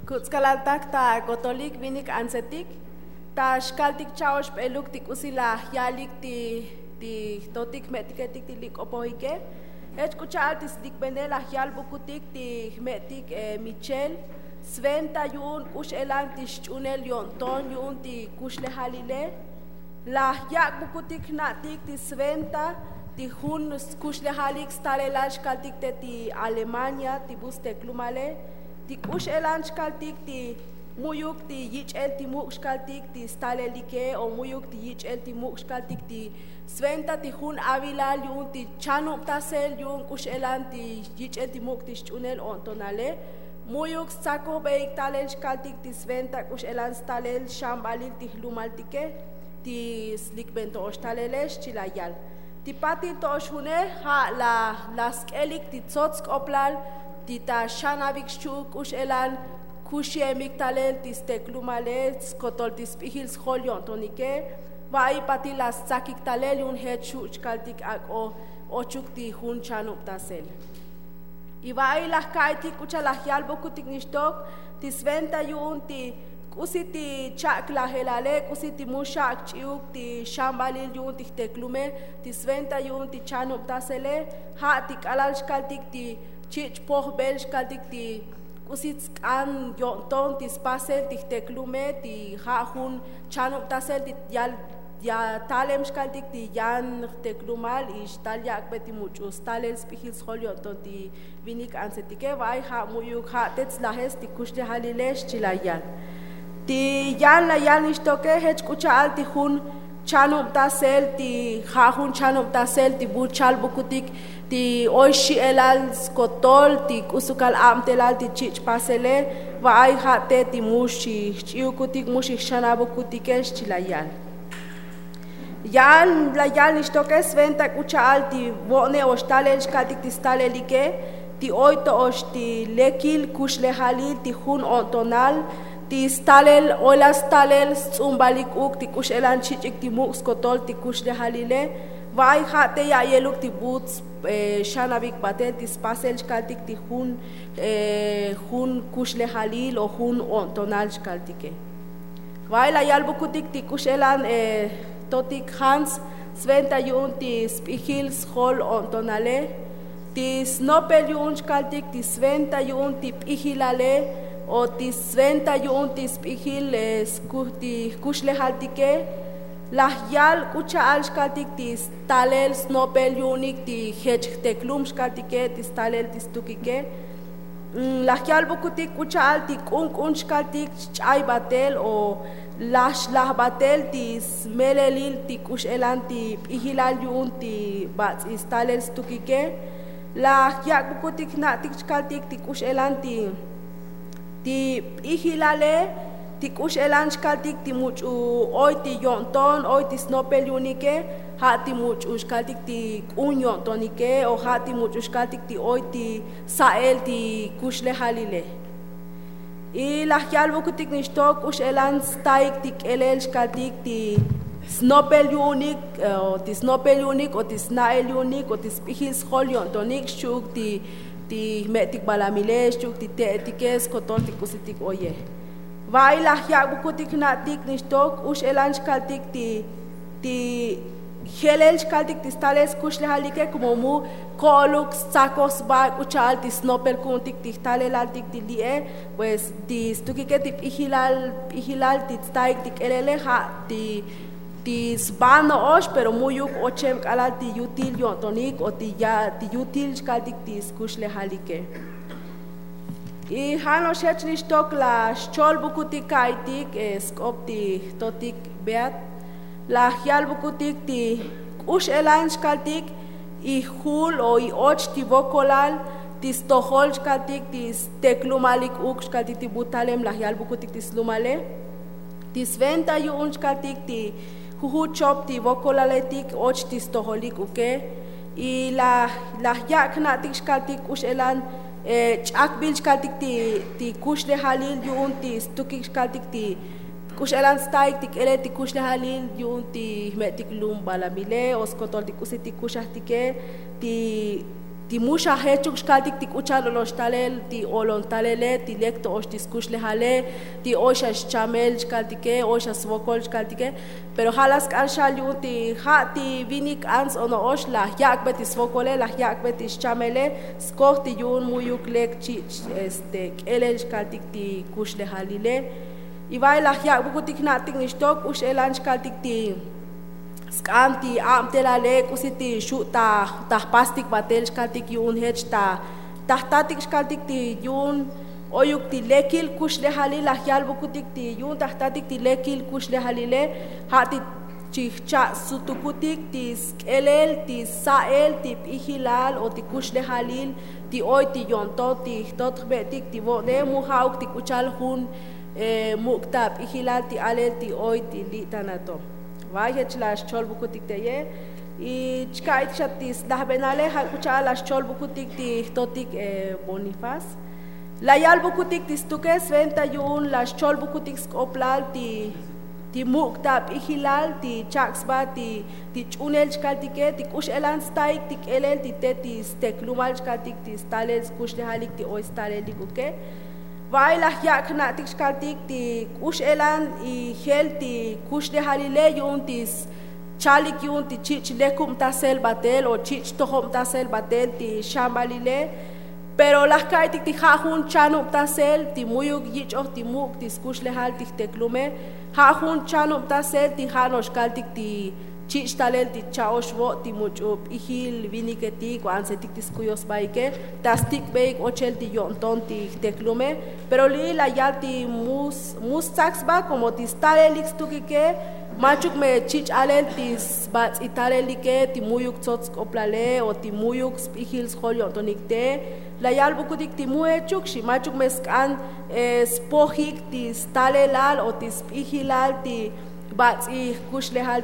Kutzkalantak ta kotolik vinik ansetik, ta xkaltik chaosh peluk tik usila yalik ti totik metiketik ti lik opohike. Kuchal tis dik bendela yal bukutik ti metik Michel. Sventa yun kush elan ti xunel yonton yun ti kush lehalile. La yak bukutik natik ti Sventa ti hun kush lehalik stalelan xkaltik te ti Alemania ti buste klumale. Ti kush elan xkaltik ti muyuk ti yichel ti muk xkaltik ti stalelike o muyuk ti yichel ti muk xkaltik ti Sventa ti hun Avila yun ti chanum tasel yun kush elan ti yichel ti muk ti xunel ontonale. Muyuk sako beik talel xkaltik ti Sventa kush elan stalel xambalil ti hlumaltike ti slikbento oxtalelex chilayal. Ti pati to oxhune ha la skelik ti tzotzk oplal ti ta xanavik xchuk kush elan kuxiemik talel ti steklumale skotol ti spihil sħol yontonike va ahí pati las sakik talel yun het xkaltik ak o chuk ti hun chanuk tasel. Y va ahí las kaitik kucha las yalbo kutik nishtok ti Sventa yun ti kusi ti chak la helale kusi ti mushak chiuk ti shambalil yun ti teklume ti Sventa yun ti chanuk tasele ha ti kalal xkaltik ti chich poh bel xkaltik ti kusit skan yonton ti spasel ti teklume ti ha hun chanuk tasel ti ya talem xkaltik ti yan teklumal ix tal yak beti muchus talel spihil sħol yonton ti vinik ansetike vai ha muyuk ha tets lahes ti kush de halilex chilayan ti yan la yan ishtoke hech kucha al ti hun chanum tasel ti ha hun chanum tasel ti buchal bukutik ti oishi elal skotol ti kusukal amtelal ti chich pasele vai ha te ti mushi chiukutik mushi shanabukutikes chilayan. Yan la yan ishtoke Sventa kucha al ti bone ostalel xkaltik ti stalelike ti oito osh ti lekil kush lehalil ti hun ontonal ti stalel ola stalel tzumbalik uk ti kush elan chichik ti muk skotol ti kush lehalile vai ha te ya yeluk ti buts shanavik patel ti spasel xkaltik ti hun kush lehalil o hun ontonal xkaltike vai la yalbukutik ti kush elan totik Hans Sventa yun ti spihil sħol ontonale ti snopel yun xkaltik ti Sventa yun ti pihilale o ti Sventa yun ti spihil ti kush lehaltike lahyal kucha al xkaltik ti stalel snopel yunik ti hech teklum xkaltike ti stalel ti stukike lahyal bukutik kucha al ti kun xkaltik ch'ay batel o lah batel ti smelelil ti kush elan ti pihilal yun ti batz istalel stukike lahyak bukutik natik xkaltik ti kush elan ti pihilale ti kush elan xkaltik ti muchu oy ti yonton oy ti snopel yunike ha ti muchu xkaltik ti kun yontonike o ha ti muchu xkaltik ti oy ti sael ti kush lehalile. Y la yalbukutik nishtok kush elan staik ti kelel xkaltik ti snopel yunik o ti snopel yunik o ti snael yunik o ti spihil sħol yontonik xuk ti metik balamile xuk ti teetikes kotol ti kusitik oye. Vai la yalbukutik natik nishtok kush elan xkaltik ti helel xkaltik ti stales kush lehalike como mu koluk sakos ba kuchal ti snopel kuntik ti talel altik ti lie pues ti stukike ti pihilal ti staik ti kelele ha ti sbano osh pero muyuk ochem kalal ti yutil yontonik o ti yutil xkaltik ti kush lehalike. Y hano shech nishtok la xchol bukutik kaitik skop ti totik beat la hyal bukutik ti kush elan xkaltik i hul o i och ti vokolal ti stohol xkaltik ti teklumalik uk xkaltik ti butalem la hyal bukutik ti slumale ti Sventa yun xkaltik ti huhuchop ti vokolaletik och ti stoholik uke y la hyak natik xkaltik kush elan ch'akbil xkaltik ti kush lehalil yun ti stukik xkaltik ti kush elan staik ti kele ti kush lehalil yun ti metik lum balamile oskotol ti kusi ti kushahtike ti musha hechuk xkaltik tikuchalo los talel ti olon talele ti lekto os diskusle hale ti osha chamel xkaltike osha svokol xkaltike pero halas kalshal yu ti ti vinik ans ono os la yak beti svokole la yak beti chamele skor ti yun muyuk lek chi elel xkaltik ti kushle halile ibai la yak bukutik natik nishtok us elan xkaltik ti skanti amtelale kusiti shuta plastic batel xkaltik yun hech tatik xkaltik ti yun oyuk ti lekil kushle halil ahyal bukutik ti yun tatik ti lekil kushle halile hati chicha sutukutik ti skelel ti sael ti ihilal o ti kushle halil ti oy ti yonto ti totbetik ti bode muhauk ti kuchal hun muktab ihilal ti alel ti oy ti litanato vayech las chol bukutik teye y chkait chatis la benale ha kucha las chol bukutik ti totik Bonifaz la yal bukutik tistukes 21 las chol bukutik skoplal ti muktab ihilal ti chaksba ti chunel chkaltike ti kush elan staik ti elel ti teti steklumal chkaltik ti stalel kush halik ti oy stalel dikuke vai la yak natik xkaltik ti kush elan y gel ti kush de halile yuntis chalik yun ti chich lekum tasel batel o chich tohom tasel batel ti shambalile pero la kaitik ti hahun chanum tasel ti muyuk yich ti muk ti kush lehal ti teklume hahun chanum tasel ti hanos kaltik ti chich talel ti chaoshvo ti muchup ihil viniketi kwansetik ti skuyos baike tastik beik ochel ti yonton ti teklume pero li la yal ti mus taxba como ti stalelix tukike machuk me chich alel ti bats italelike ti muyuk tsots koplale o ti muyuk ihil schol yontonikte la yal bukutik ti muechuk shi machuk me skan spohik ti stalelal o ti ihilal ti bats y kush lehal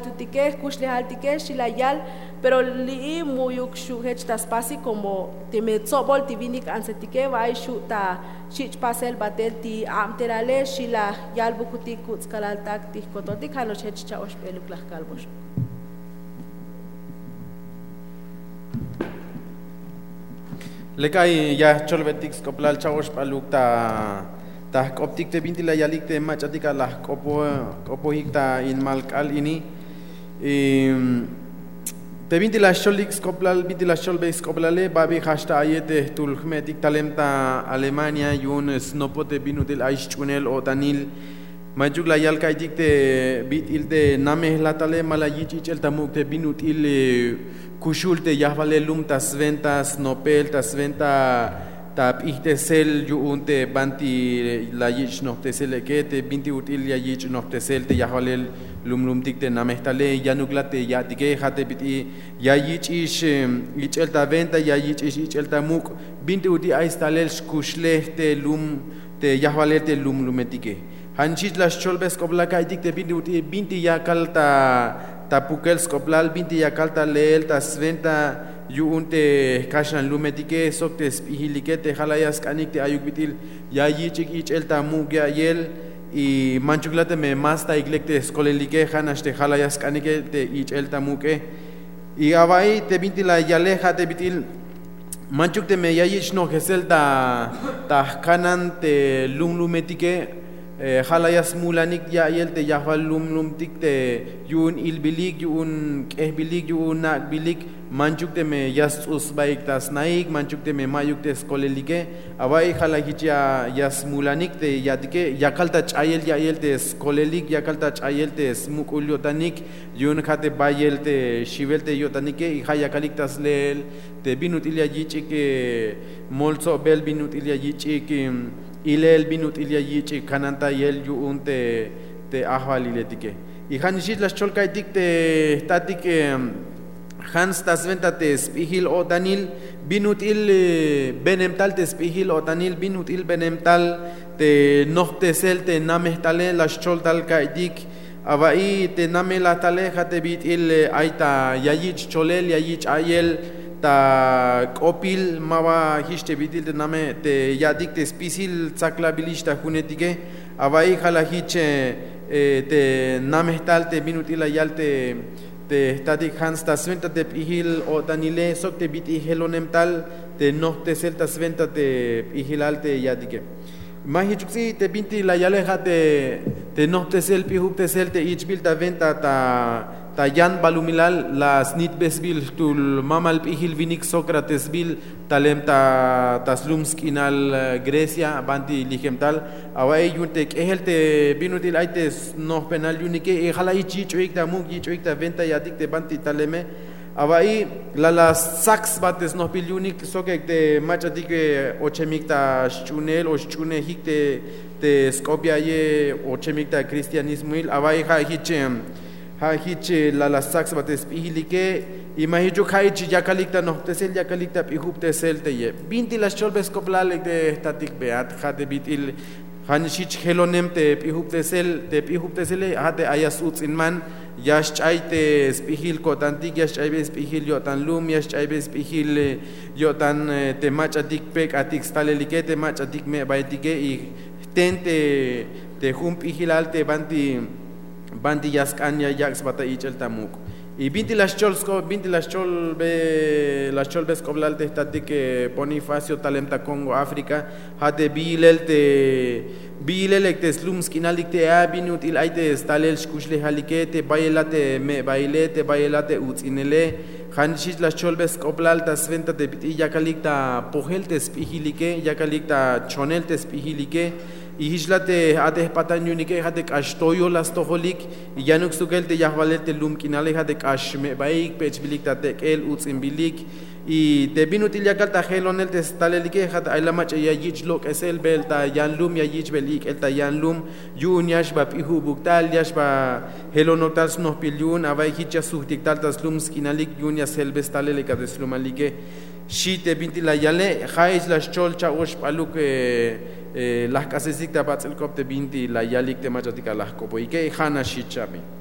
tike shilayal pero li muyuk shuhech taspasi como te metzobol ti vinik ansetike vai shuta shich pasel batel ti amterale shila yal bukutik kutskalal tak ti kototik hanos hech chaosh peluk lah kalbosh lekay ya cholvetik skoplal chaosh paluk ta optik te binti la yalik te machatika la kopo hikta in malkal ini te binti la sholik skoplal binti la sholbe skoplale babi hashta ayete tulhmetik talemta Alemania yun snopote binutil aischunel o tanil majuk la yalka te bit ilte nameh latale malayichi el tamuk te binutil kushulte yahvale lum tasventa snopel tasventa tap ihtesel yuunte banti la yich nohtesel te binti util ya yich nohtesel te yahvalel lumtik te namehtale yanuglate yatike hate biti ya yich ish ichel ta venta ya yich ish ichel ta muk binti uti aistalel kushle te lum te yahvalel te lumlumetike hanchit las cholbes kobla kaitik te binti ya kalta pukel skoplal binti ya kalta leel ta sventa yuunte kashan lumetike sokte spihilikete halayas kanikte ayukbitil ya yichik ichelta mugya yel y manchuklate me masta iglekte skolelike hanaste halayas kanike te ichelta muke y abai te bintila yaleja te bitil manchukte me yayich no geselta ta kanan te lumlumetike halayas mulanik ya yel te yahwal lumtik te yun ilbilik yun kehbilik yun nakbilik manchukte me yas usbaik tas naik manchukte me mayukte skolelike abai halahicha yas mulanik te yatike yakalta chayel ya yel te skolelik yakalta chayel te smukul yotanik yun khate bayel te shivel te yotanike y hayakalik tas lel te binutil ya yichike molso bel binutil ya yichike ilel binut ilya yichi kananta yel yuun te ahvaliletike y hanishit las cholkaitik te tatik hans tasventa te spihil o danil binut il benemtal te spihil o danil binut il benemtal te nohtesel te namehtale las choltal kaitik abai te namela tale hate bit il aita yayich cholel yayich ayel ta kopil mawa histe bitil te name te yadik te spisil tsaklabilista hunetike abai khala hiche te namehtal te binutila yalte te tatik hans ta sventa te pihil o tanile sok te bit ihelonem tal te no te celta sventa te pihilal te yadike mahichuksi te binti la yaleja te no te sel pihup te sel te ichbil ta venta ta yan balumilal las nit besbil tul mamal pihil vinik Sócrates bil talem ta slumskinal Grecia banti ligemtal awai yunte ehel te binutil aite no penal yunike e hala ichi chuik ta mug chuik ta venta yadik te banti taleme awai la sax bates no bil yunik sokek te machatike ochemikta chunel o chune hikte te skopia ye ochemikta cristianismuil awai ha hichem ha hiche la sax bates pihilike imahijo khaichi yakalikta no tesel yakalikta pihup tesel te ye binti las cholbes koplale de statik beat khade bitil hanishich helonem te pihup tesel hade ayas utsinman yash chaite spihil kotantik yash chaibe spihil yotan lum yash chaibe spihil yotan te machatik pek atik stalelike te machatik me baitike y tente te hum pihilal te banti yaskanya yaks bata ichel tamuk y binti las chol bes koblal te statik Bonifacio talenta Congo África hate bilel te slums kinalik te abinut il aite stalel shkushle halike te bailate me bailete bailate utsinele hanshis las chol bes koblal ta sventa te biti yakalikta pohel te spihilike yakalikta chonel te spihilike y hislate ate patanyunike hate kashtoyo las toholik y yanuk sugelte yahvalete lumkinale hate kashme baik pechbilik tatekel utsimbilik y te binutil yakalta helonel te stalelike hate ailamach ya yichlok esel belta yanlum ya yichbelik elta yanlum yun yashba pihu buktal yashba helonotal snohpilyun avai hicha suhtiktal taslumskinalik yun yaselbes talelika deslumalike shite binti la yale khais las cholcha osh paluk las casesik tabatzil kopte binti la yalik te machatika las kopo ike khana shichabi